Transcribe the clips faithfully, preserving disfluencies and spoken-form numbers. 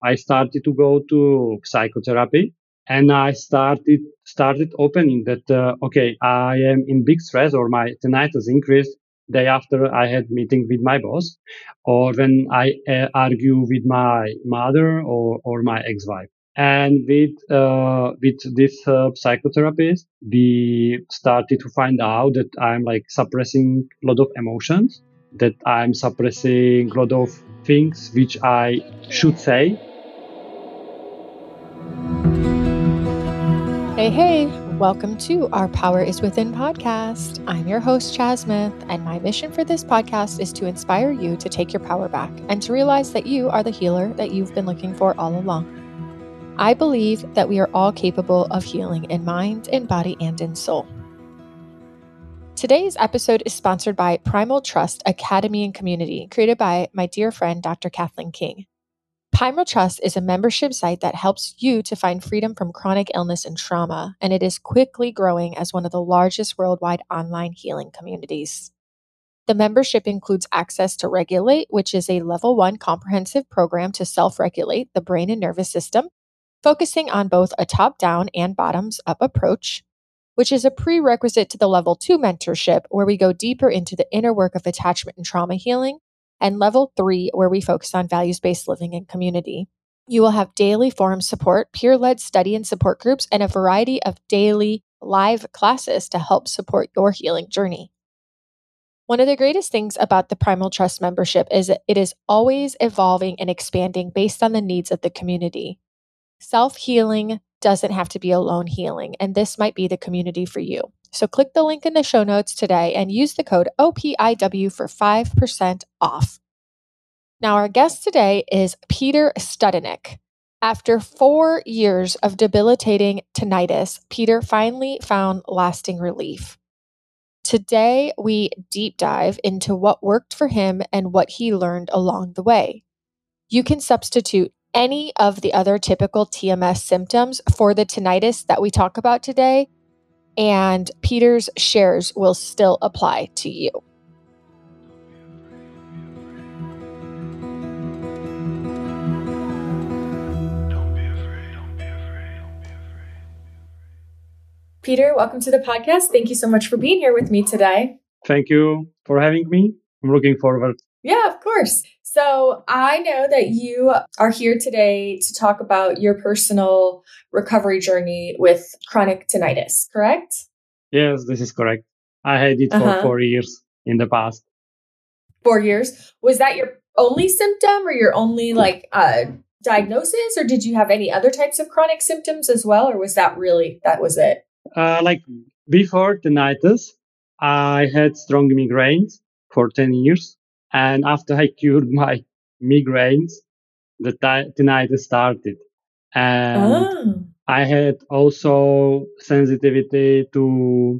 I started to go to psychotherapy, and I started started opening that uh, okay, I am in big stress, or my tinnitus increased day after I had meeting with my boss, or when I uh, argue with my mother or or my ex-wife. And with uh, with this uh, psychotherapist, we started to find out that I'm like suppressing a lot of emotions, that I'm suppressing a lot of things which I should say. Hey, hey, welcome to our Power is Within podcast. I'm your host, Chas Smith, and my mission for this podcast is to inspire you to take your power back and to realize that you are the healer that you've been looking for all along. I believe that we are all capable of healing in mind, in body, and in soul. Today's episode is sponsored by Primal Trust Academy and Community, created by my dear friend, Doctor Kathleen King. Primal Trust is a membership site that helps you to find freedom from chronic illness and trauma, and it is quickly growing as one of the largest worldwide online healing communities. The membership includes access to Regulate, which is a level one comprehensive program to self-regulate the brain and nervous system, focusing on both a top-down and bottoms-up approach, which is a prerequisite to the level two mentorship, where we go deeper into the inner work of attachment and trauma healing, and level three, where we focus on values-based living and community. You will have daily forum support, peer-led study and support groups, and a variety of daily live classes to help support your healing journey. One of the greatest things about the Primal Trust membership is that it is always evolving and expanding based on the needs of the community. Self-healing doesn't have to be alone healing, and this might be the community for you. So click the link in the show notes today and use the code O P I W for five percent off. Now, our guest today is Peter Studenik. After four years of debilitating tinnitus, Peter finally found lasting relief. Today, we deep dive into what worked for him and what he learned along the way. You can substitute any of the other typical T M S symptoms for the tinnitus that we talk about today, and Peter's shares will still apply to you. Peter, welcome to the podcast. Thank you so much for being here with me today. Thank you for having me. I'm looking forward. Yeah, of course. So I know that you are here today to talk about your personal recovery journey with chronic tinnitus, correct? Yes, this is correct. I had it Uh-huh. for four years in the past. Four years. Was that your only symptom or your only like uh, diagnosis, or did you have any other types of chronic symptoms as well? Or was that really, that was it? Uh, like before tinnitus, I had strong migraines for ten years. And after I cured my migraines, the ti- tinnitus started. And Oh. I had also sensitivity to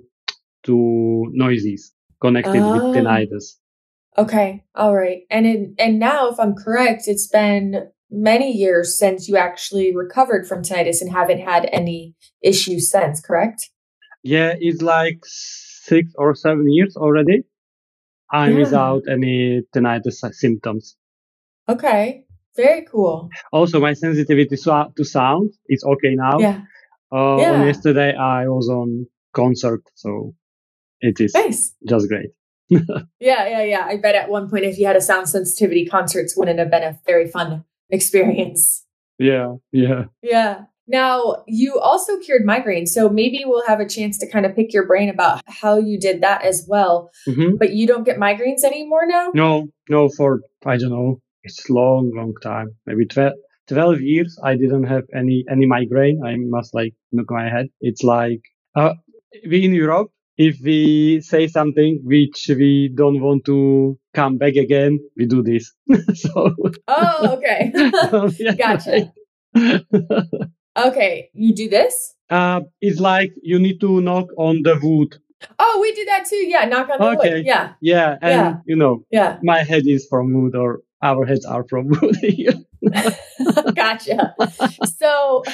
to noises connected Oh. with tinnitus. Okay. All right. And in, and now, if I'm correct, it's been many years since you actually recovered from tinnitus and haven't had any issues since, correct? Yeah, it's like six or seven years already. I'm Yeah. without any tinnitus symptoms. Okay. Very cool. Also, my sensitivity so- to sound is okay now. Yeah. Uh, Yeah. On yesterday, I was on concert, so it is Nice. just great. Yeah, yeah, yeah. I bet at one point, if you had a sound sensitivity, concerts wouldn't have been a very fun experience. Yeah, yeah. Yeah. Now, you also cured migraines, so maybe we'll have a chance to kind of pick your brain about how you did that as well. Mm-hmm. But you don't get migraines anymore now? No, no, for, I don't know, it's long, long time. Maybe twelve, twelve years, I didn't have any, any migraine. I must like look my head. It's like, uh, we in Europe, if we say something which we don't want to come back again, we do this. So. Oh, okay. So, yeah, Gotcha. right. Okay, you do this? Uh, it's like you need to knock on the wood. Oh, we do that too. Yeah, knock on the Okay. wood. Yeah. Yeah, and Yeah. you know, Yeah. my head is from wood, or our heads are from wood here. Gotcha. So,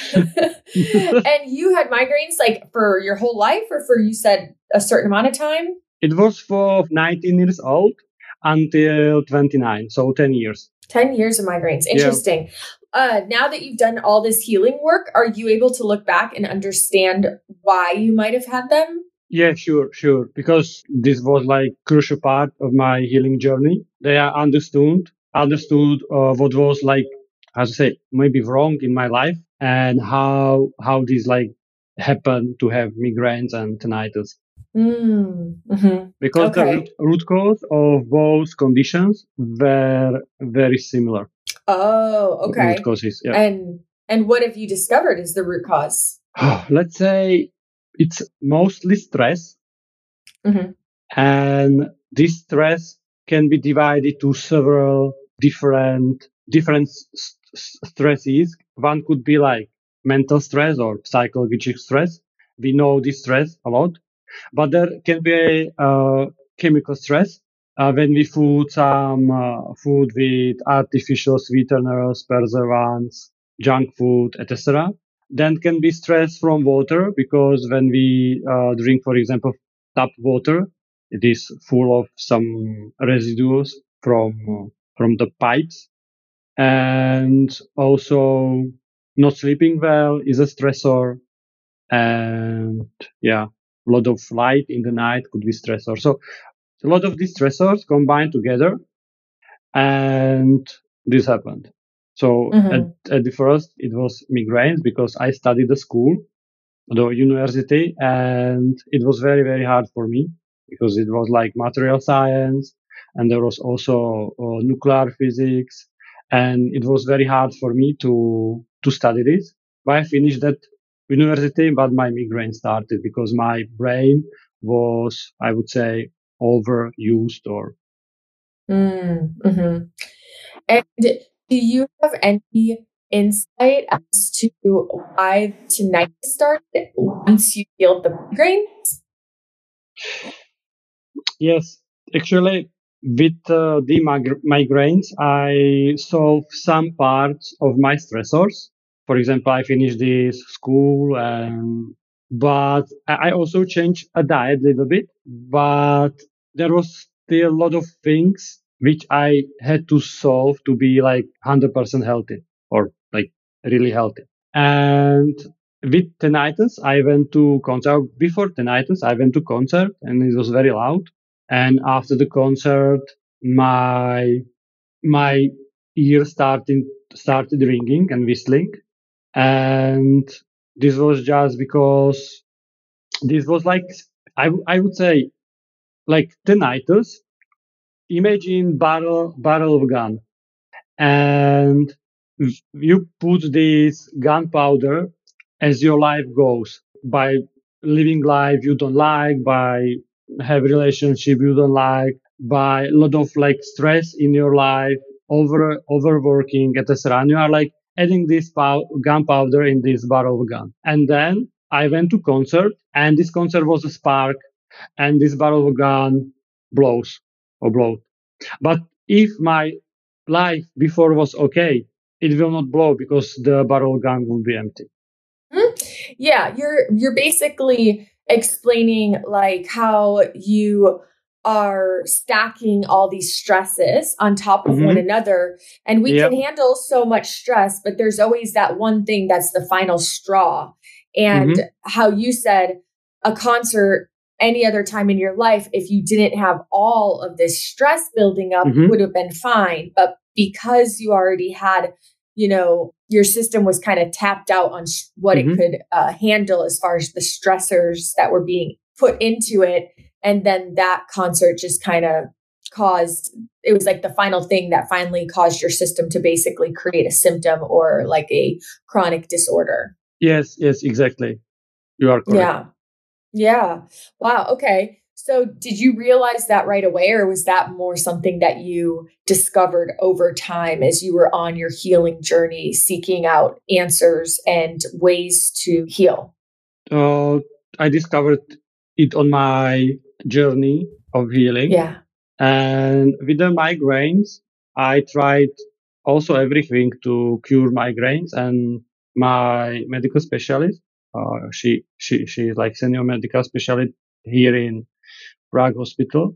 and you had migraines like for your whole life, or for, you said, a certain amount of time? It was for nineteen years old until twenty-nine, so ten years. ten years of migraines. Interesting. uh, now that you've done all this healing work, are you able to look back and understand why you might have had them? Yeah, sure, sure. Because this was like crucial part of my healing journey. They are understood, understood uh, what was like, how to say, maybe wrong in my life and how how this like happened to have migraines and tinnitus. Mm, mm-hmm. Because the Okay. root, root cause of both conditions were very similar. Oh, Root okay. causes, yeah. And and what have you discovered is the root cause? Let's say it's mostly stress. Mhm. And this stress can be divided to several different different s- s- stresses. One could be like mental stress or psychological stress. We know this stress a lot, but there can be a uh, chemical stress uh, when we food some uh, food with artificial sweeteners, preservatives, junk food, et cetera. Then can be stress from water because when we uh, drink, for example, tap water, it is full of some residues from uh, from the pipes, and also not sleeping well is a stressor, and yeah, a lot of light in the night could be stressor. So a lot of these stressors combined together, and this happened. So at, Mhm. at the first, it was migraines because I studied the school, the university, and it was very, very hard for me because it was like material science, and there was also uh, nuclear physics, and it was very hard for me to to study this. But I finished that university, but my migraine started because my brain was, I would say, overused or Mm, mhm. And do you have any insight as to why tinnitus started once you healed the migraines? yes, actually, with uh, the mig- migraines, I solve some parts of my stressors. For example, I finished this school, and but I I also changed a diet a little bit. But there was still a lot of things which I had to solve to be like one hundred percent healthy or like really healthy. And with tinnitus, I went to concert. Before tinnitus, I went to concert, and it was very loud. And after the concert, my my ear started started ringing and whistling, and this was just because this was like I I would say like tinnitus. Imagine barrel barrel of gun, and you put this gunpowder as your life goes by living life you don't like, by have relationship you don't like, by a lot of like stress in your life, over overworking, et cetera. And you are like adding this pow- gunpowder in this barrel of gun. And then I went to concert, and this concert was a spark, and this barrel of gun blows or blow. But if my life before was okay, it will not blow because the barrel gun will be empty. Mhm. Yeah, you're you're basically explaining like how you are stacking all these stresses on top of one Mm-hmm. another, and we Yeah. can handle so much stress, but there's always that one thing that's the final straw. And Mm-hmm. how you said a concert any other time in your life, if you didn't have all of this stress building up, Mm-hmm. would have been fine. But because you already had, you know, your system was kind of tapped out on sh- what it Mm-hmm. could uh, handle as far as the stressors that were being put into it. And then that concert just kind of caused, it was like the final thing that finally caused your system to basically create a symptom or like a chronic disorder. Yes, yes, exactly. You are correct. Yeah. Yeah. Wow. Okay. So did you realize that right away, or was that more something that you discovered over time as you were on your healing journey, seeking out answers and ways to heal? Uh, I discovered it on my journey of healing. Yeah. And with the migraines, I tried also everything to cure migraines. And my medical specialist, uh, she, she, she is like senior medical specialist here in Prague Hospital.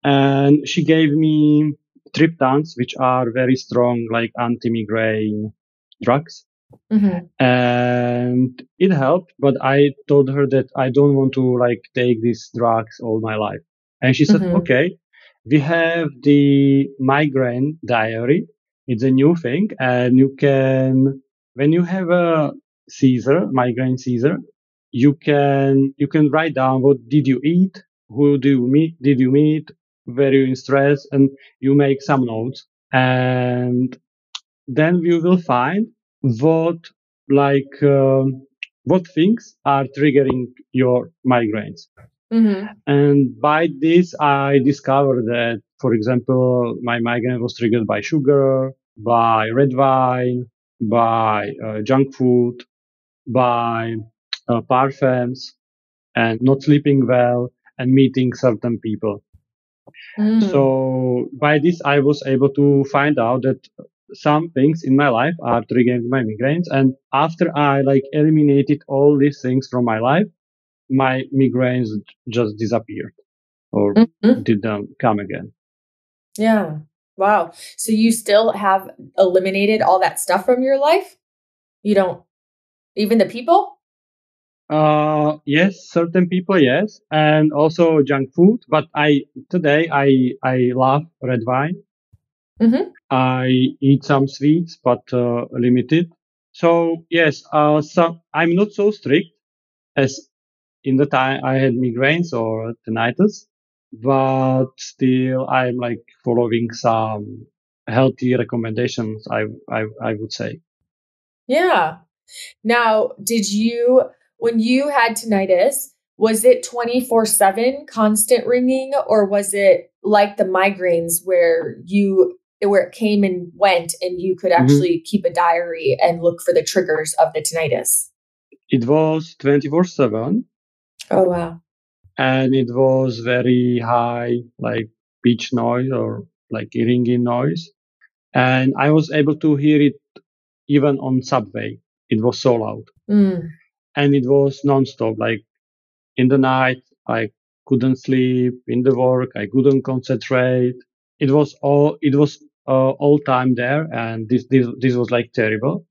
And she gave me triptans, which are very strong, like anti-migraine drugs. Mm-hmm. And it helped, but I told her that I don't want to like take these drugs all my life. And she said, Mm-hmm. okay, we have the migraine diary. It's a new thing. And you can, when you have a seizure, migraine seizure, you can, you can write down what did you eat? Who do you meet? Did you meet? Were you in stress? And you make some notes. And then we will find what like um, what things are triggering your migraines. Mm-hmm. And by this, I discovered that, for example, my migraine was triggered by sugar, by red wine, by uh, junk food, by uh, parfums, and not sleeping well, and meeting certain people. Mm. So by this, I was able to find out that some things in my life are triggering my migraines. And after I like eliminated all these things from my life, my migraines just disappeared or Mm-hmm. didn't come again. Yeah. Wow. So you still have eliminated all that stuff from your life? You don't, even the people? Uh, yes, certain people, yes, and also junk food. But I today I I love red wine. Mm-hmm. I eat some sweets, but uh, limited. So yes, uh, so I'm not so strict as in the time I had migraines or tinnitus, but still I'm like following some healthy recommendations. I I I would say. Yeah. Now, did you, when you had tinnitus, was it twenty-four seven constant ringing, or was it like the migraines where you, where it came and went and you could Mhm. actually keep a diary and look for the triggers of the tinnitus? It was twenty-four seven, Oh, wow. and it was very high, like pitch noise or like ringing noise, and I was able to hear it even on subway. It was so loud, Mm. and it was non-stop. Like in the night, I couldn't sleep. In the work, I couldn't concentrate. It was all it was uh, all time there, and this this this was like terrible.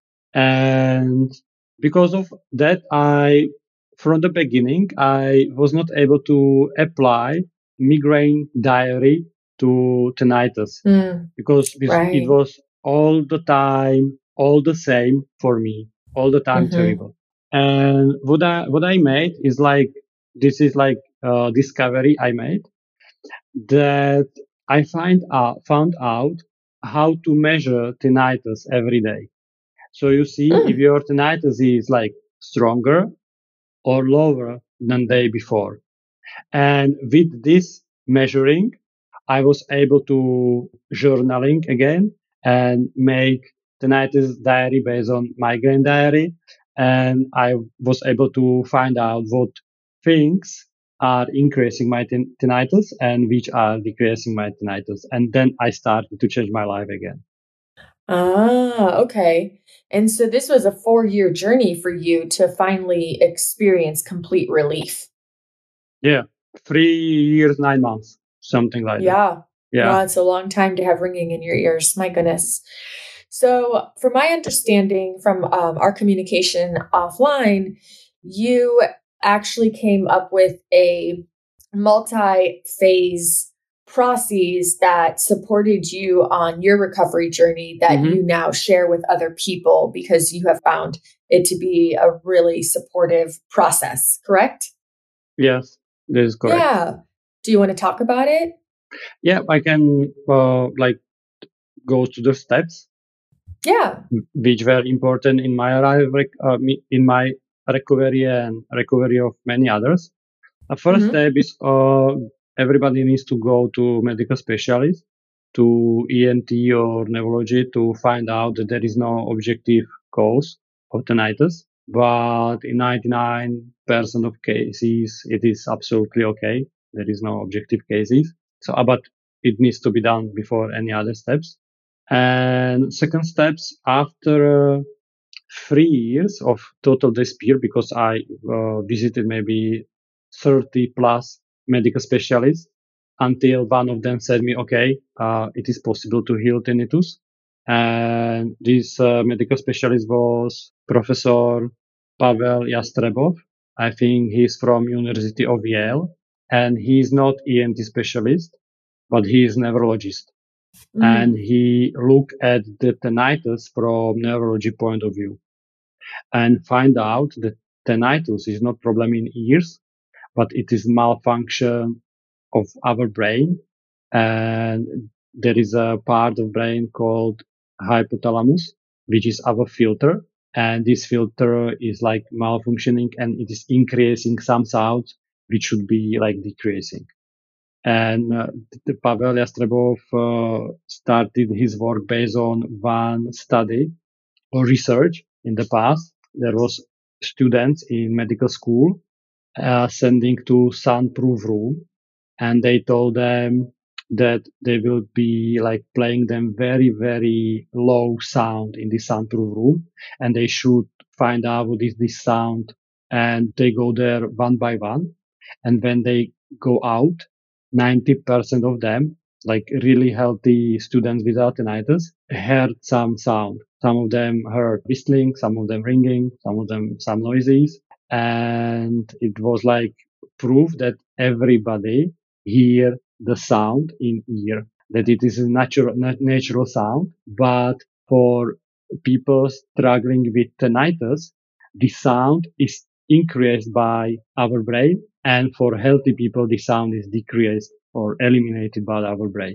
And because of that, I from the beginning I was not able to apply migraine diary to tinnitus Mm. because this- it Right. was all the time all the same for me, all the time Mm-hmm. terrible. And what I what I made is like this is like a discovery I made that I find out found out how to measure tinnitus every day. So you see if Mm. your tinnitus is like stronger or lower than day before. And with this measuring, I was able to journaling again and make tinnitus diary based on migraine diary. And I was able to find out what things are increasing my tin- tinnitus and which are decreasing my tinnitus. And then I started to change my life again. Ah, okay. And so this was a four year journey for you to finally experience complete relief. Yeah. Three years, nine months, something like that. Yeah. Yeah. Wow, it's a long time to have ringing in your ears. My goodness. So, from my understanding from um, our communication offline, you actually came up with a multi phase process that supported you on your recovery journey that hmm you now share with other people because you have found it to be a really supportive process, correct? Yes, this is correct. Yeah. Do you want to talk about it? Yeah, I can uh, like go to the steps Yeah. which were important in my rec- uh, me- in my recovery and recovery of many others. The first Hmm. step is uh, everybody needs to go to medical specialist, to E N T or neurology to find out that there is no objective cause of tinnitus. But in ninety-nine percent of cases, it is absolutely okay. There is no objective cases. So, uh, but it needs to be done before any other steps. And second steps after uh, three years of total despair because I uh, visited maybe thirty plus medical specialists until one of them said me, okay, uh, it is possible to heal tinnitus. And this uh, medical specialist was Professor Pavel Yastrebov. I think he's from University of Yale, and he's not E N T specialist, but he is neurologist. Mm. And he looked at the tinnitus from neurology point of view and find out that tinnitus is not problem in ears, but it is malfunction of our brain. And there is a part of brain called hypothalamus, which is our filter. And this filter is like malfunctioning and it is increasing some sounds, which should be like decreasing. And uh, Pavel Yastrebov uh, started his work based on one study or research in the past. There was students in medical school uh, sending to soundproof room, and they told them that they will be like playing them very, very low sound in the soundproof room, and they should find out what is this sound, and they go there one by one. And when they go out, ninety percent of them, like really healthy students without tinnitus, heard some sound. Some of them heard whistling, some of them ringing, some of them some noises. And it was like proof that everybody hear the sound in ear, that it is a natural, natural sound. But for people struggling with tinnitus, the sound is increased by our brain. And for healthy people, the sound is decreased or eliminated by our brain.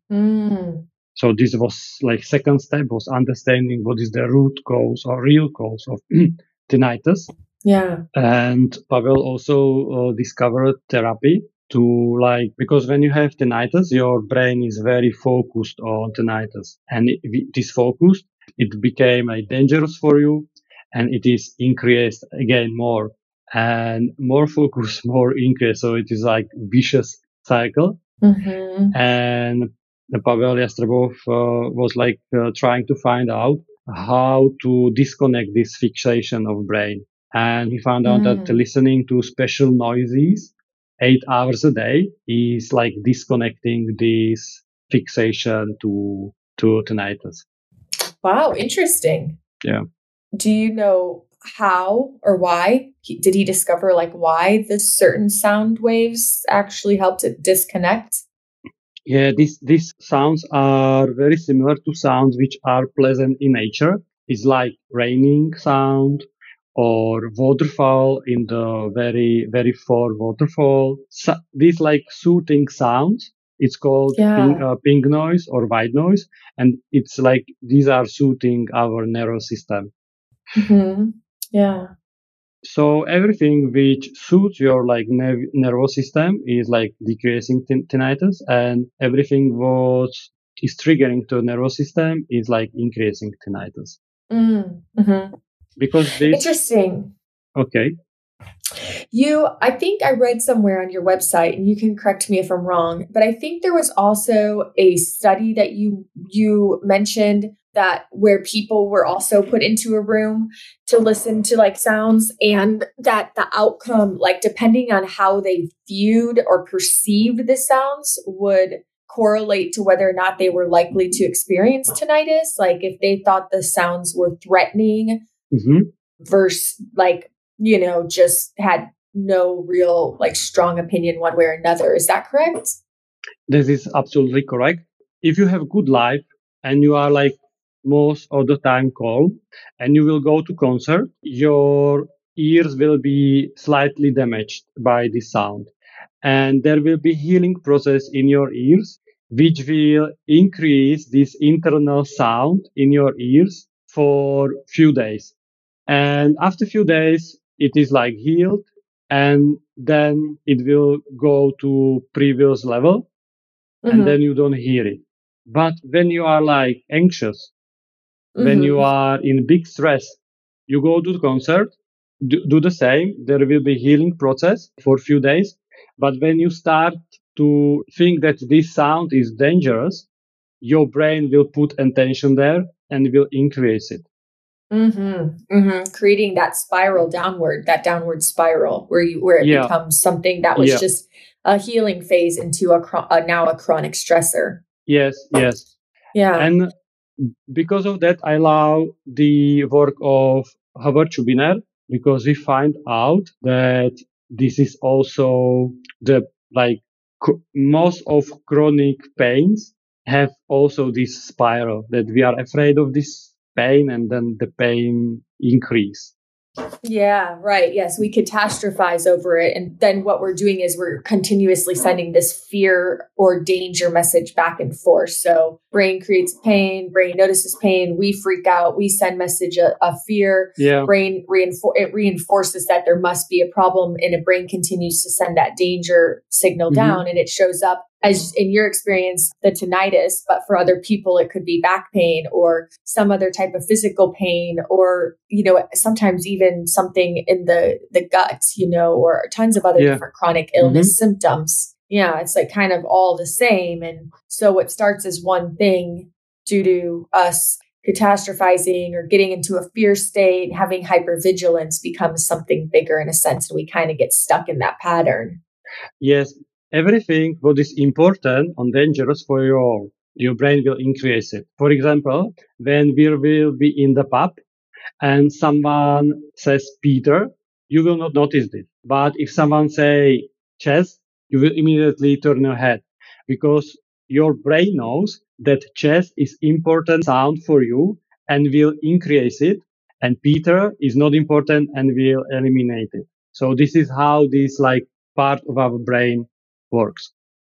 Mm. So this was like second step was understanding what is the root cause or real cause of tinnitus. Yeah. And Pavel also uh, discovered therapy to like, because when you have tinnitus, your brain is very focused on tinnitus, and it, it is focused. It became like dangerous for you, and it is increased again more and more focus, more increase. So it is like vicious cycle. Mm-hmm. And the Pavel Yastrebov uh, was like uh, trying to find out how to disconnect this fixation of brain. And he found out mm. that listening to special noises eight hours a day is like disconnecting this fixation to, to tinnitus. Wow. Interesting. Yeah. Do you know how or why he, did he discover like why the certain sound waves actually help to disconnect? Yeah, these these sounds are very similar to sounds which are pleasant in nature. It's like raining sound or waterfall in the very very far waterfall. So, these like soothing sounds. It's called yeah. ping, uh, ping noise or white noise, and it's like these are soothing our nervous system. Mm-hmm. Yeah. So everything which suits your like nerv- nervous system is like decreasing t- tinnitus, and everything what is triggering to nervous system is like increasing tinnitus. Mm-hmm. Because this interesting. Okay. You, I think I read somewhere on your website, and you can correct me if I'm wrong, but I think there was also a study that you you mentioned that where people were also put into a room to listen to like sounds, and that the outcome, like depending on how they viewed or perceived the sounds, would correlate to whether or not they were likely to experience tinnitus. Like if they thought the sounds were threatening mm-hmm. versus like, you know, just had no real like strong opinion one way or another. Is that correct? This is absolutely correct. If you have good life and you are like most of the time calm and you will go to concert, your ears will be slightly damaged by the sound. And there will be healing process in your ears, which will increase this internal sound in your ears for few days. And after few days, it is like healed, and then it will go to previous level, mm-hmm. and then you don't hear it. But when you are like anxious, mm-hmm. when you are in big stress, you go to the concert, do, do the same. There will be healing process for a few days. But when you start to think that this sound is dangerous, your brain will put attention there and will increase it. Mm-hmm. Mm-hmm. Creating that spiral downward, that downward spiral where you where it yeah. becomes something that was yeah. just a healing phase into a, a now a chronic stressor. Yes, yes. Yeah. And because of that, I love the work of Howard Schubiner because we find out that this is also the like c- most of chronic pains have also this spiral that we are afraid of this pain and then the pain increase. Yeah, right. Yes, we catastrophize over it. And then what we're doing is we're continuously sending this fear or danger message back and forth. So brain creates pain, brain notices pain, we freak out, we send message of, of fear. Yeah. Brain reinfor- it reinforces that there must be a problem, and a brain continues to send that danger signal Mhm. down, and it shows up as in your experience, the tinnitus, but for other people, it could be back pain or some other type of physical pain, or, you know, sometimes even something in the, the gut, you know, or tons of other Yeah. different chronic illness symptoms. Yeah. It's like kind of all the same. And so what starts as one thing due to us catastrophizing or getting into a fear state, having hypervigilance becomes something bigger in a sense. And we kind of get stuck in that pattern. Yes, everything what is important and dangerous for your your brain will increase it. For example, when we will be in the pub and someone says Peter, you will not notice this. But if someone say chess, you will immediately turn your head because your brain knows that chess is important sound for you and will increase it, and Peter is not important and will eliminate it. So this is how this like part of our brain works.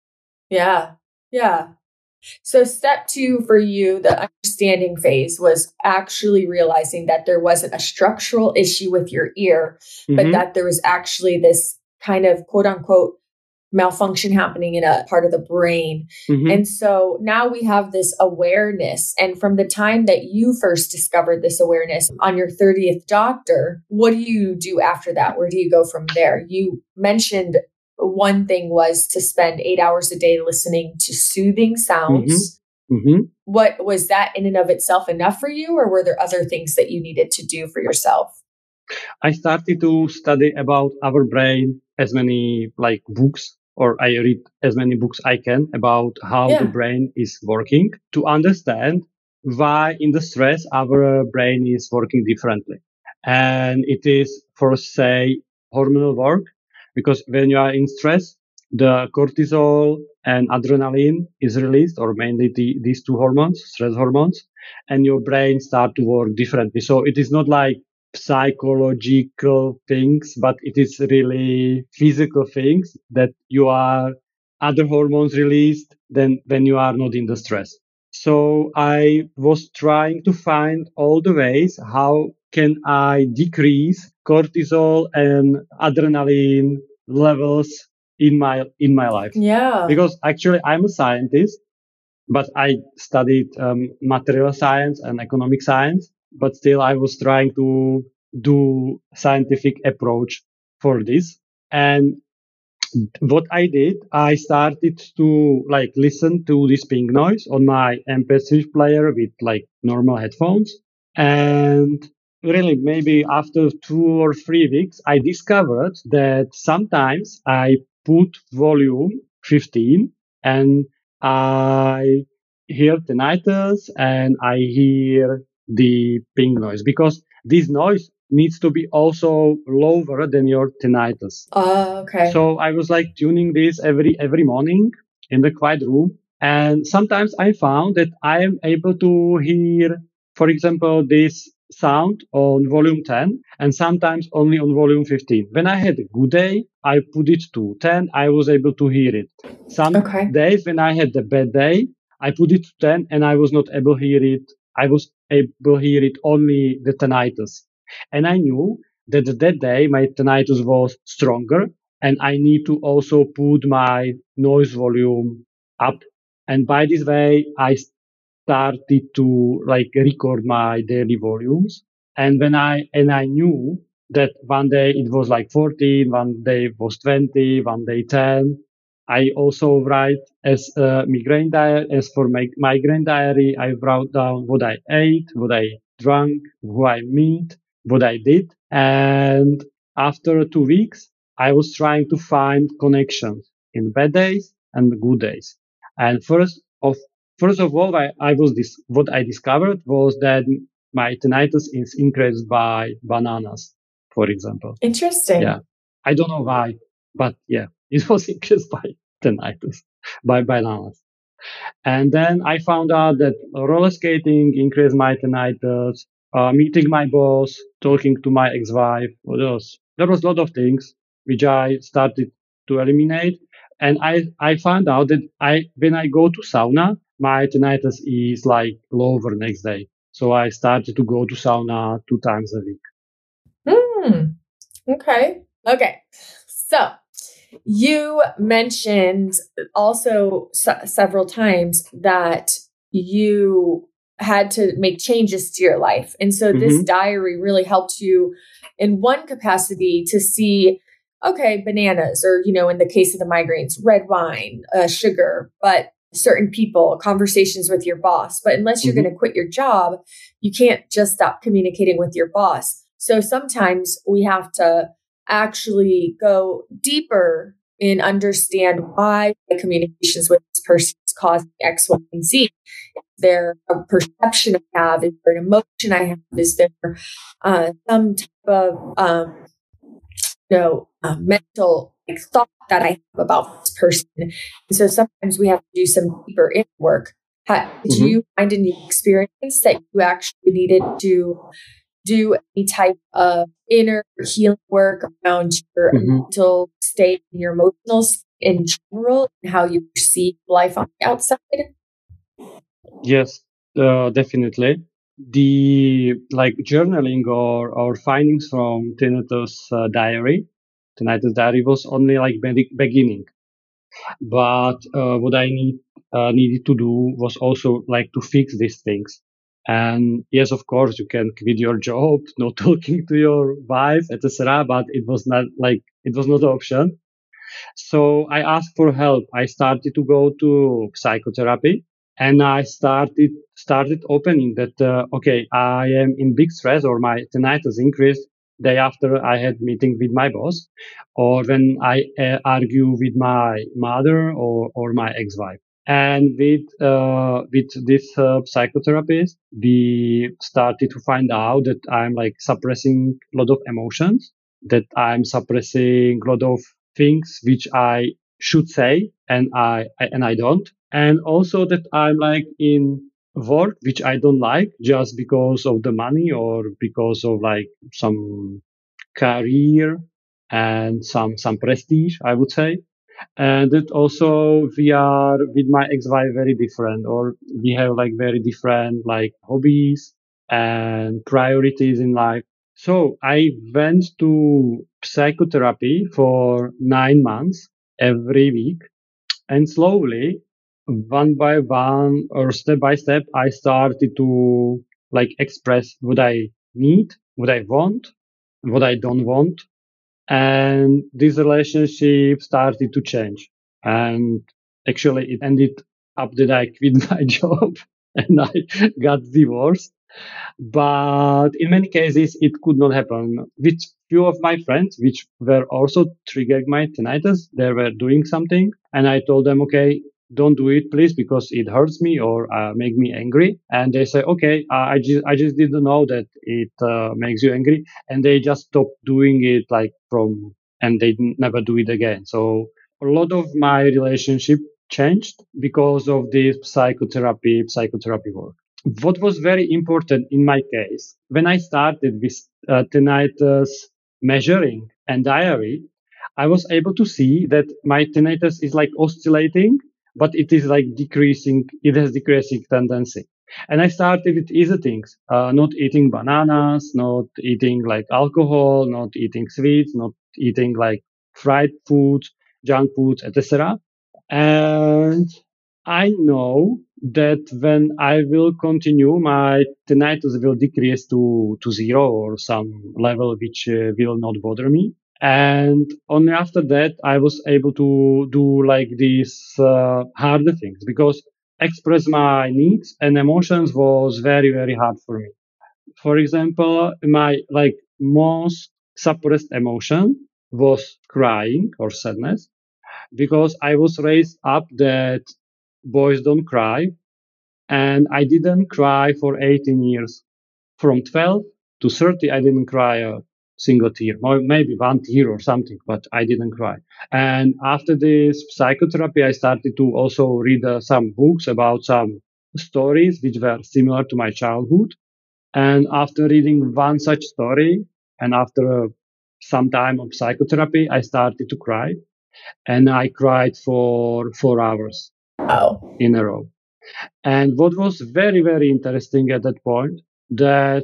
Yeah. Yeah. So step two for you, the understanding phase, was actually realizing that there wasn't a structural issue with your ear, but Mhm. that there was actually this kind of quote unquote malfunction happening in a part of the brain. Mhm. And so now we have this awareness. And from the time that you first discovered this awareness on your thirtieth doctor, what do you do after that? Where do you go from there? You mentioned one thing was to spend eight hours a day listening to soothing sounds. Mhm. What was that in and of itself enough for you, or were there other things that you needed to do for yourself? I started to study about our brain as many like books, or I read as many books I can about how the Yeah. brain is working to understand why in the stress our brain is working differently. And it is for say hormonal work because when you are in stress, the cortisol and adrenaline is released, or mainly the, these two hormones, stress hormones, and your brain start to work differently. So it is not like psychological things, but it is really physical things that you are other hormones released than when you are not in the stress. So I was trying to find all the ways how can I decrease cortisol and adrenaline levels in my in my life. Yeah. Because actually I'm a scientist, but I studied um, material science and economic science, but still I was trying to do scientific approach for this. And what I did, I started to like listen to this pink noise on my M P three player with like normal headphones. And really, maybe after two or three weeks, I discovered that sometimes I put volume fifteen and I hear tinnitus and I hear the ping noise because this noise needs to be also lower than your tinnitus. Uh, okay. So I was like tuning this every every morning in the quiet room, and sometimes I found that I am able to hear, for example, this sound on volume ten, and sometimes only on volume fifteen. When I had a good day, I put it to ten. I was able to hear it. Some Okay. days when I had a bad day, I put it to ten, and I was not able to hear it. I was able to hear it only the tinnitus, and I knew that that day my tinnitus was stronger and I need to also put my noise volume up. And by this way, I started to like record my daily volumes. And when I, and I knew that one day it was like fourteen, one day it was twenty, one day ten. I also write as a migraine diary, as for my migraine diary, I wrote down what I ate, what I drank, who I meet, what I did. And after two weeks, I was trying to find connections in bad days and good days. And first of First of all, I, I was this, what I discovered was that my tinnitus is increased by bananas, for example. Interesting. Yeah. I don't know why, but yeah, it was increased by tinnitus, by bananas. And then I found out that roller skating increased my tinnitus, uh, meeting my boss, talking to my ex-wife. What else? There was a lot of things which I started to eliminate. And I, I found out that I, when I go to sauna, my tinnitus is like lower next day. So I started to go to sauna two times a week. Hmm. Okay. Okay. So you mentioned also se- several times that you had to make changes to your life. And so this Mhm. diary really helped you in one capacity to see, okay, bananas, or, you know, in the case of the migraines, red wine, uh, sugar, but certain people, conversations with your boss. But unless you're Mhm. going to quit your job, you can't just stop communicating with your boss. So sometimes we have to actually go deeper and understand why the communications with this person is causing X, Y, and Z. Is there a perception I have? Is there an emotion I have? Is there uh, some type of um, you know uh, mental like, thought that I have about this person? And so sometimes we have to do some deeper inner work. How, did Mhm. you find any experience that you actually needed to do any type of inner healing work around your Mhm. mental state and your emotional state in general and how you perceive life on the outside? Yes, uh, definitely. The like journaling or or findings from tinnitus uh, diary, tinnitus diary was only like be- beginning. But uh, what I need uh, needed to do was also like to fix these things. And yes, of course, you can quit your job, not talking to your wife, et cetera. But it was not like it was not an option. So I asked for help. I started to go to psychotherapy, and I started started opening that uh, okay, I am in big stress or my tinnitus increased day after I had meeting with my boss, or when I uh, argue with my mother or or my ex-wife. And with uh, with this uh, psychotherapist, we started to find out that I'm like suppressing a lot of emotions, that I'm suppressing a lot of things which I should say and I, I and I don't, and also that I'm like in work which I don't like just because of the money or because of like some career and some some prestige, I would say. And that also we are with my ex-wife very different, or we have like very different like hobbies and priorities in life. So I went to psychotherapy for nine months every week, and slowly, one by one or step by step, I started to like express what I need, what I want, what I don't want, and this relationship started to change. And actually it ended up that I quit my job and I got divorced. But in many cases it could not happen. With few of my friends which were also triggering my tinnitus, they were doing something and I told them, okay, don't do it please because it hurts me or uh, make me angry. And they say, okay, uh, i just i just didn't know that it uh, makes you angry, and they just stopped doing it like from, and they n- never do it again. So a lot of my relationship changed because of this psychotherapy psychotherapy work. What was very important in my case, when I started with uh, tinnitus measuring and diary, I was able to see that my tinnitus is like oscillating, but it is like decreasing. It has decreasing tendency. And I started with easy things, uh, not eating bananas, not eating like alcohol, not eating sweets, not eating like fried foods, junk foods, et cetera. And I know that when I will continue, my tinnitus will decrease to, to zero or some level which uh, will not bother me. And only after that, I was able to do like these uh, harder things, because express my needs and emotions was very, very hard for me. For example, my like most suppressed emotion was crying or sadness, because I was raised up that boys don't cry. And I didn't cry for eighteen years. From twelve to thirty, I didn't cry a single tear, or maybe one tear or something, but I didn't cry. And after this psychotherapy, I started to also read uh, some books about some stories which were similar to my childhood. And after reading one such story, and after uh, some time of psychotherapy, I started to cry. And I cried for four hours Oh. in a row. And what was very, very interesting at that point, that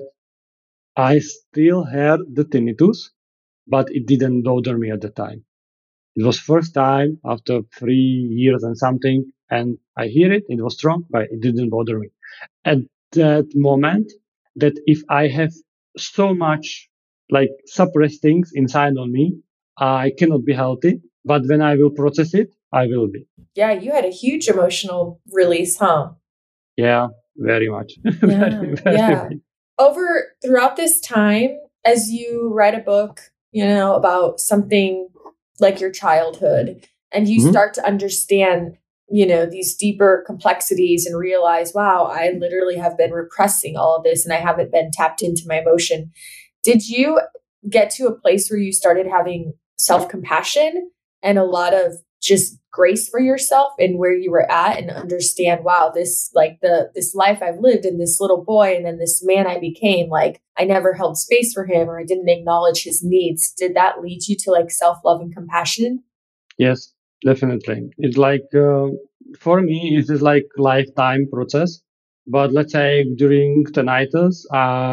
I still heard the tinnitus, but it didn't bother me at the time. It was first time after three years and something, and I hear it, it was strong, but it didn't bother me. At that moment, that if I have so much like suppressed things inside on me, I cannot be healthy. But when I will process it, I will be. Yeah, you had a huge emotional release, huh? Yeah, very much. Yeah, very, very yeah. big. Over throughout this time, as you write a book, you know, about something like your childhood, and you Mhm. start to understand, you know, these deeper complexities and realize, wow, I literally have been repressing all of this and I haven't been tapped into my emotion. Did you get to a place where you started having self-compassion and a lot of just grace for yourself and where you were at, and understand, wow, this like the this life I've lived, and this little boy and then this man I became, like I never held space for him, or I didn't acknowledge his needs. Did that lead you to like self-love and compassion? Yes, definitely. It's like, uh, for me, it is like lifetime process. But let's say during tinnitus,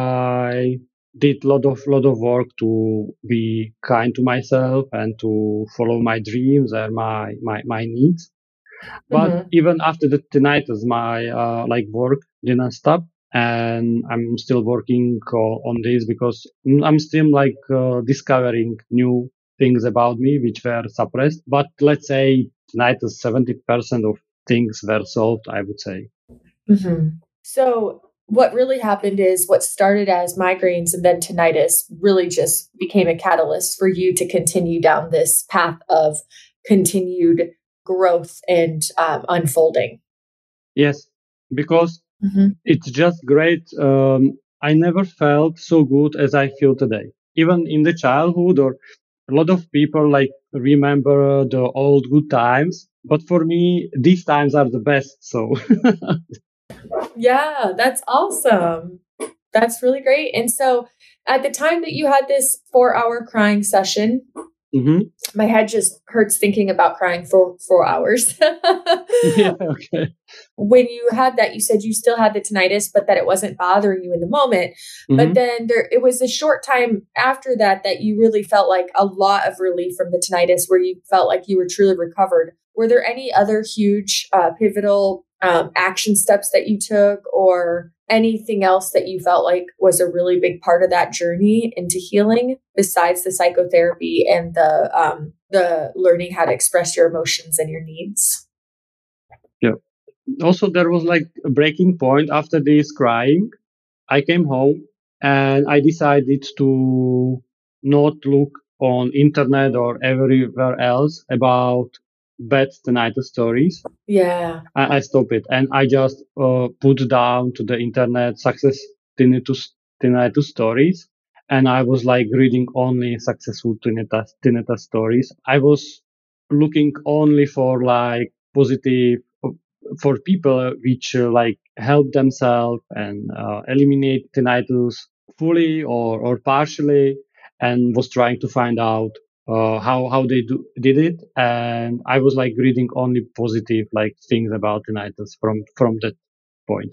I did lot of lot of work to be kind to myself and to follow my dreams and my my, my needs. But Mm-hmm. even after the tinnitus, my uh, like work didn't stop, and I'm still working uh, on this because I'm still like uh, discovering new things about me which were suppressed. But let's say tinnitus, seventy percent of things were solved, I would say. Mm-hmm. So what really happened is what started as migraines and then tinnitus really just became a catalyst for you to continue down this path of continued growth and um, unfolding. Yes, because Mm-hmm. it's just great. Um, I never felt so good as I feel today. Even in the childhood, or a lot of people like remember the old good times, but for me, these times are the best. So Yeah, that's awesome. That's really great. And so at the time that you had this four hour crying session, mhm. my head just hurts thinking about crying for four hours. Yeah, okay. When you had that, you said you still had the tinnitus, but that it wasn't bothering you in the moment. But Hmm. then there, it was a short time after that that you really felt like a lot of relief from the tinnitus, where you felt like you were truly recovered. Were there any other huge, uh, pivotal um, action steps that you took, or anything else that you felt like was a really big part of that journey into healing, besides the psychotherapy and the um, the learning how to express your emotions and your needs? Yeah. Also, there was like a breaking point after this crying. I came home and I decided to not look on internet or everywhere else about bad tinnitus stories. Yeah. I, I stopped it and I just uh, put down to the internet success tinnitus, tinnitus stories. And I was like reading only successful tinnitus, tinnitus stories. I was looking only for like positive, for people which uh, like help themselves and uh, eliminate tinnitus fully or, or partially, and was trying to find out uh, how how they do, did it. And I was like reading only positive like things about tinnitus from from that point.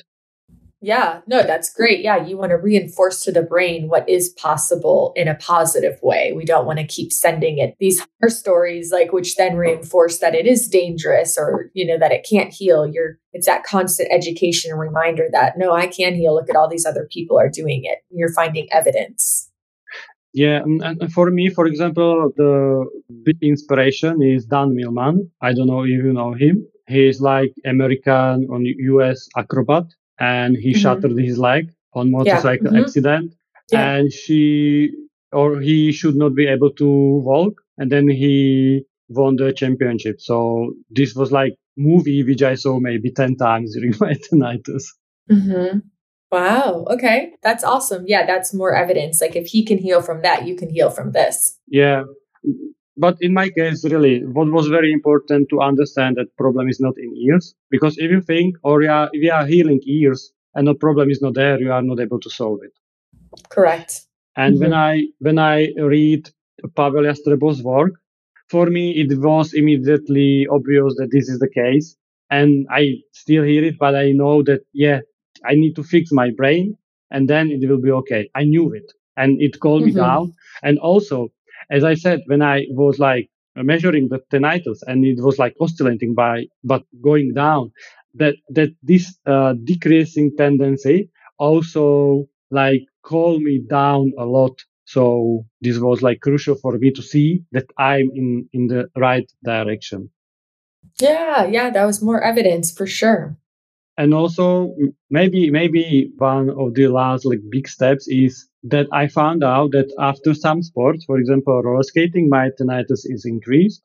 Yeah, no, that's great. Yeah, you want to reinforce to the brain what is possible in a positive way. We don't want to keep sending it these horror stories, like which then reinforce that it is dangerous, or you know that it can't heal. You're it's that constant education and reminder that no, I can heal. Look at all these other people are doing it. You're finding evidence. Yeah, and, and for me, for example, the big inspiration is Dan Millman. I don't know if you know him. He is like American on U S acrobat, and he Mm-hmm. shattered his leg on Yeah. motorcycle Mm-hmm. accident, Yeah. and she or he should not be able to walk, and then he won the championship. So this was like movie which I saw maybe ten times during my tinnitus. Mm-hmm. Wow. Okay. That's awesome. Yeah, that's more evidence. Like if he can heal from that, you can heal from this. Yeah. But in my case, really, what was very important to understand that problem is not in ears. Because if you think, or yeah, if you are healing ears and the problem is not there, you are not able to solve it. Correct. And Mm-hmm. when I when I read Pavel Jastrebov's work, for me it was immediately obvious that this is the case. And I still hear it, but I know that yeah, I need to fix my brain, and then it will be okay. I knew it, and it calmed me Mm-hmm. down. And also, as I said, when I was like measuring the tinnitus, and it was like oscillating by but going down, that that this uh, decreasing tendency also like calmed me down a lot. So this was like crucial for me to see that I'm in in the right direction. Yeah, yeah, that was more evidence for sure. And also maybe maybe one of the last like big steps is that I found out that after some sports, for example roller skating, my tinnitus is increased.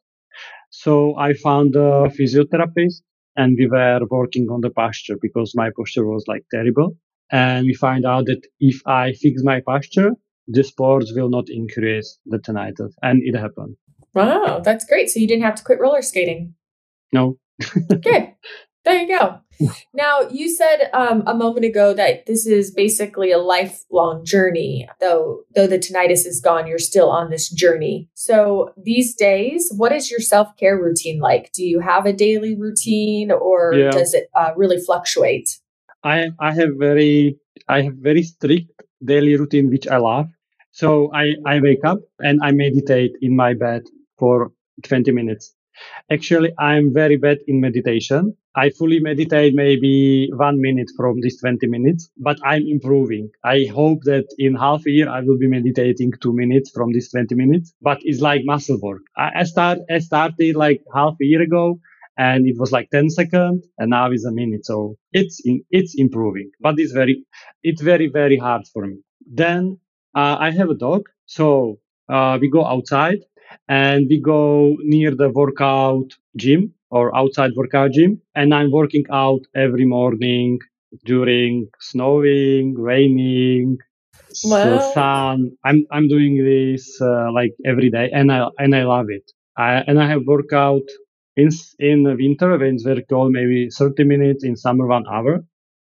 So I found a physiotherapist, and we were working on the posture because my posture was like terrible. And we find out that if I fix my posture, the sports will not increase the tinnitus. And it happened. Wow, that's great. So you didn't have to quit roller skating. No. Good. There you go. Now, you said um, a moment ago that this is basically a lifelong journey. Though, though the tinnitus is gone, you're still on this journey. So these days, what is your self-care routine like? Do you have a daily routine, or Yeah. does it uh, really fluctuate? I I have very I have very strict daily routine which I love. So I, I wake up and I meditate in my bed for twenty minutes. Actually, I'm very bad in meditation. I fully meditate maybe one minute from these twenty minutes, but I'm improving. I hope that in half a year I will be meditating two minutes from these twenty minutes, but it's like muscle work. I, I start, I started like half a year ago, and it was like ten seconds, and now it's a minute. So it's, in, it's improving, but it's very, it's very, very hard for me. Then uh, I have a dog. So uh, we go outside and we go near the workout gym or outside workout gym. And I'm working out every morning during snowing, raining, Wow. sun. I'm I'm doing this uh, like every day, and I and I love it. I and I have workout in in the winter when it's very cold, maybe thirty minutes. In summer, one hour.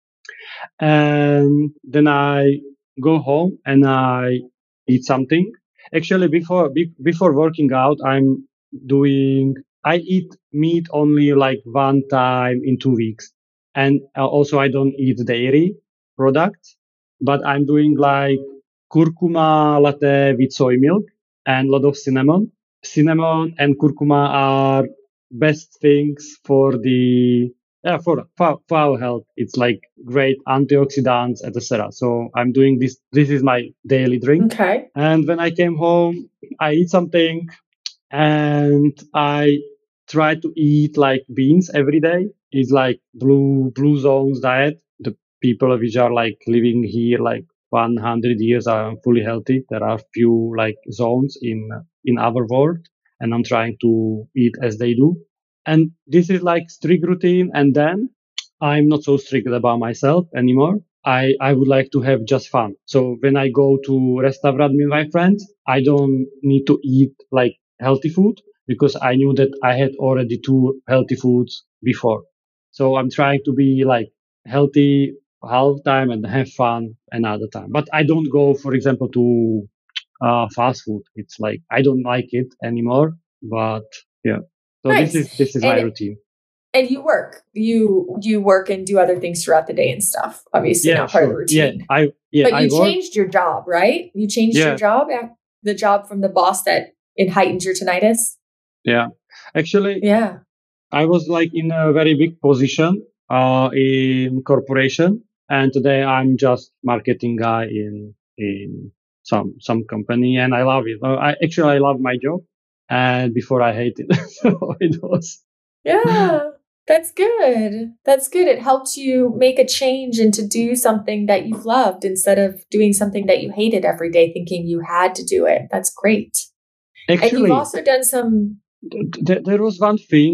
And then I go home and I eat something. Actually, before be, before working out, I'm doing. I eat meat only like one time in two weeks, and uh, also I don't eat dairy products. But I'm doing like curcuma latte with soy milk and a lot of cinnamon. Cinnamon and curcuma are best things for the yeah for, for for our health. It's like great antioxidants, etc. So I'm doing this. This is my daily drink. Okay. And when I came home, I eat something, and I try to eat like beans every day. It's like blue blue zones diet. The people which are like living here like one hundred years are fully healthy. There are few like zones in in our world, and I'm trying to eat as they do. And this is like strict routine. And then I'm not so strict about myself anymore. I, I would like to have just fun. So when I go to restaurant with my friends, I don't need to eat like healthy food because I knew that I had already two healthy foods before. So I'm trying to be like healthy half time and have fun another time. But I don't go, for example, to uh, fast food. It's like I don't like it anymore. But yeah, so Nice. this is this is And my it- routine. And you work, you you work and do other things throughout the day and stuff. Obviously, Yeah, not part of the sure. routine. Yeah, I yeah But I you work. changed your job, right? You changed Yeah. your job, af- the job from the boss that it heightened your tinnitus. Yeah, actually, Yeah. I was like in a very big position uh, in corporation, and today I'm just marketing guy in in some some company, and I love it. Uh, I actually I love my job, and before I hate it, so it was. Yeah. That's good. That's good. It helped you make a change and to do something that you loved instead of doing something that you hated every day, thinking you had to do it. That's great. And you've Actually, also done some. th- th- there was one thing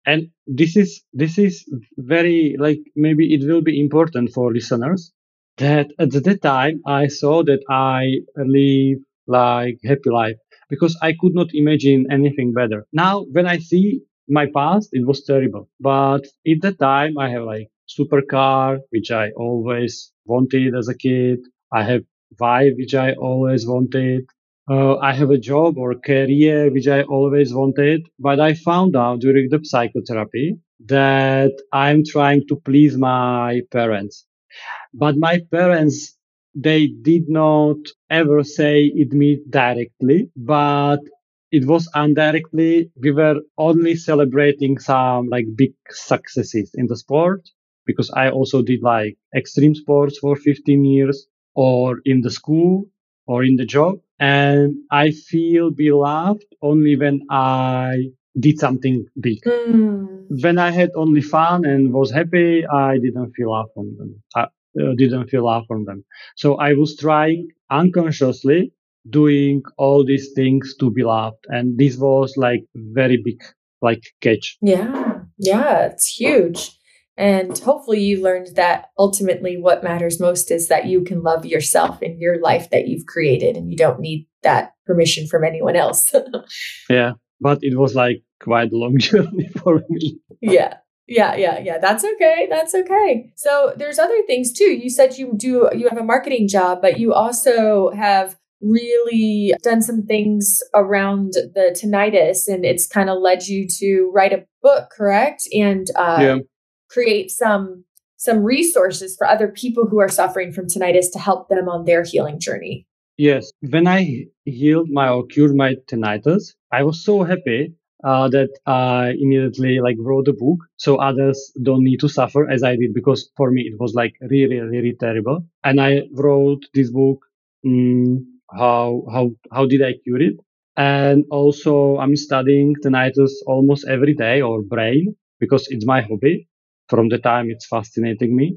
And this is this is very like maybe it will be important for listeners that at that time I saw that I live like happy life because I could not imagine anything better. Now when I see my past, it was terrible. But at that time I have like supercar, which I always wanted as a kid. I have wife, which I always wanted. Uh, I have a job or career which I always wanted, but I found out during the psychotherapy that I'm trying to please my parents. But my parents, they did not ever say it me directly, but it was indirectly. We were only celebrating some like big successes in the sport because I also did like extreme sports for fifteen years or in the school or in the job. And I feel beloved only when I did something big. Mm. When I had only fun and was happy, I didn't feel love from them. I uh, didn't feel love from them. So I was trying unconsciously doing all these things to be loved. And this was like very big, like catch. Yeah. Yeah. It's huge. And hopefully you learned that ultimately what matters most is that you can love yourself in your life that you've created and you don't need that permission from anyone else. Yeah. But it was like quite a long journey for me. Yeah. Yeah, yeah, yeah. That's okay. That's okay. So there's other things too. You said you do you have a marketing job, but you also have really done some things around the tinnitus, and it's kind of led you to write a book, correct? And uh, Yeah. create some some resources for other people who are suffering from tinnitus to help them on their healing journey. Yes. When I healed my or cured my tinnitus, I was so happy uh, that I immediately like wrote a book so others don't need to suffer as I did because for me it was like really, really terrible. And I wrote this book. Mm, how how how did I cure it? And also I'm studying tinnitus almost every day or brain because it's my hobby. From the time it's fascinating me,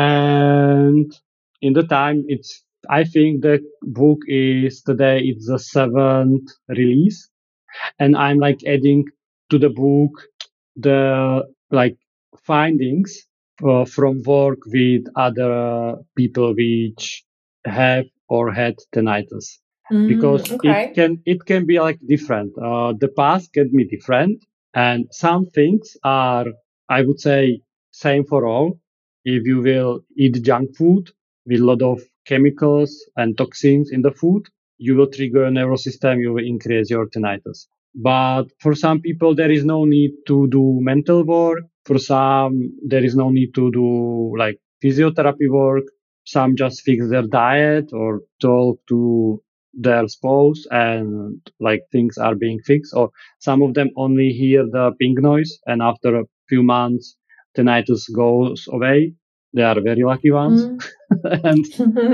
and in the time it's I think the book is today it's the seventh release, and I'm like adding to the book the like findings uh, from work with other people which have or had tinnitus Mm, because it okay. can it can be like different. Uh, the past can be different, and some things are I would say same for all. If you will eat junk food with a lot of chemicals and toxins in the food, you will trigger a nervous system, you will increase your tinnitus. But for some people, there is no need to do mental work. For some, there is no need to do like physiotherapy work. Some just fix their diet or talk to their spouse and like things are being fixed. Or some of them only hear the ping noise and after a few months, tinnitus goes away. They are very lucky ones. Mm. and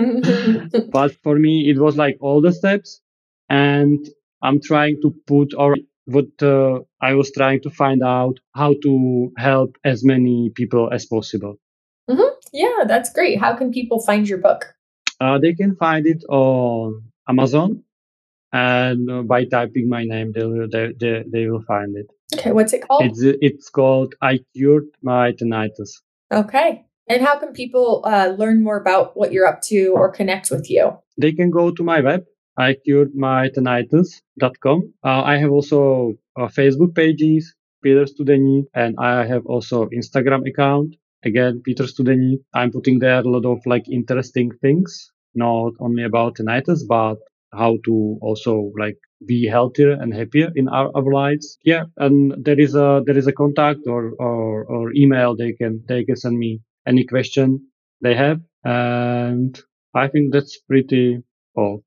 but for me, it was like all the steps, and I'm trying to put or what uh, I was trying to find out how to help as many people as possible. Mhm. Yeah, that's great. How can people find your book? Uh, they can find it on Amazon, and uh, by typing my name, they will they, they, they will find it. Okay, what's it called? It's it's called I Cured My Tinnitus. Okay. And how can people uh, learn more about what you're up to or connect with you? They can go to my web, I cured my tinnitus dot com. Uh, I have also uh, Facebook pages, Peter Studeni, and I have also Instagram account. Again, Peter Studeni. I'm putting there a lot of like interesting things, not only about tinnitus, but how to also like be healthier and happier in our, our lives. Yeah, and there is a there is a contact or, or or email they can they can send me any question they have, and I think that's pretty all.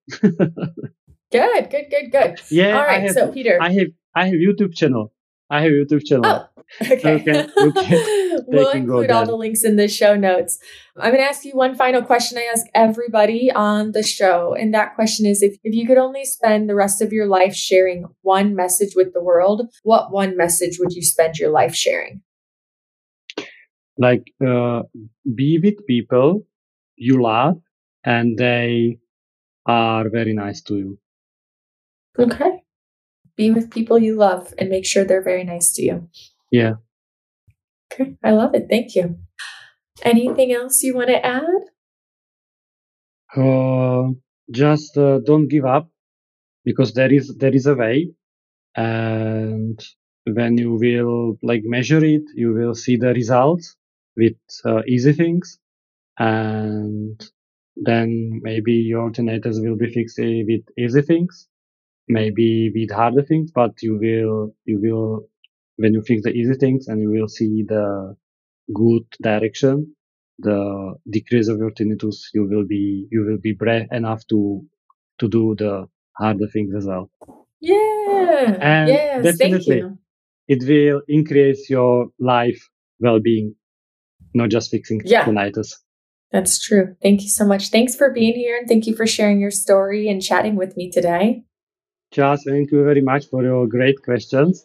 Good, good, good, good. Yeah, All I right. have, So, Peter. I have, I have YouTube channel. I have YouTube channel. Oh, okay. Okay, you can, they We'll can go include all there. the links in the show notes. I'm going to ask you one final question I ask everybody on the show. And that question is if, if you could only spend the rest of your life sharing one message with the world, what one message would you spend your life sharing? Like, uh, be with people you love and they are very nice to you. Okay. Be with people you love and make sure they're very nice to you. Yeah. Okay, I love it. Thank you. Anything else you want to add? Uh, just uh, don't give up, because there is there is a way, and when you will like measure it, you will see the results with uh, easy things, and then maybe your tinnitus will be fixed with easy things, maybe with harder things, but you will you will when you fix the easy things, and you will see the good direction, the decrease of your tinnitus, you will be you will be brave enough to to do the harder things as well. Yeah. And Yes. Thank definitely you. it will increase your life well-being, not just fixing Yeah. tinnitus. That's true. Thank you so much. Thanks for being here, and thank you for sharing your story and chatting with me today. Charles, thank you very much for your great questions.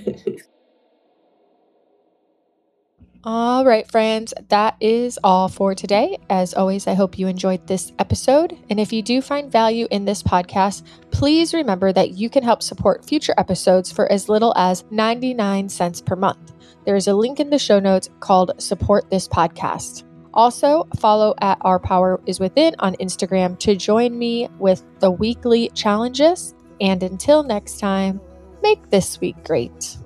All right, friends, that is all for today. As always, I hope you enjoyed this episode. And if you do find value in this podcast, please remember that you can help support future episodes for as little as ninety-nine cents per month. There is a link in the show notes called Support This Podcast. Also, follow at Our Power is Within on Instagram to join me with the weekly challenges. And until next time, make this week great.